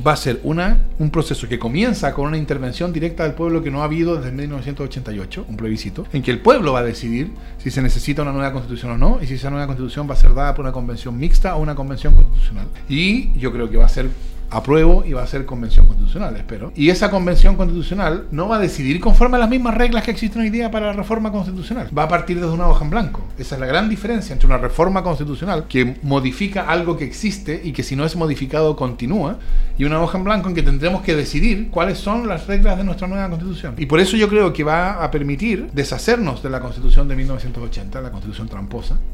va a ser un proceso que comienza con una intervención directa del pueblo que no ha habido desde 1988, un plebiscito, en que el pueblo va a decidir si se necesita una nueva constitución o no, y si esa nueva constitución va a ser dada por una convención mixta o una convención constitucional. Y yo creo que va a ser apruebo y va a ser convención constitucional, espero. Y esa convención constitucional no va a decidir conforme a las mismas reglas que existen hoy día para la reforma constitucional. Va a partir desde una hoja en blanco. Esa es la gran diferencia entre una reforma constitucional que modifica algo que existe y que si no es modificado continúa, y una hoja en blanco en que tendremos que decidir cuáles son las reglas de nuestra nueva constitución. Y por eso yo creo que va a permitir deshacernos de la constitución de 1980, la constitución tramposa,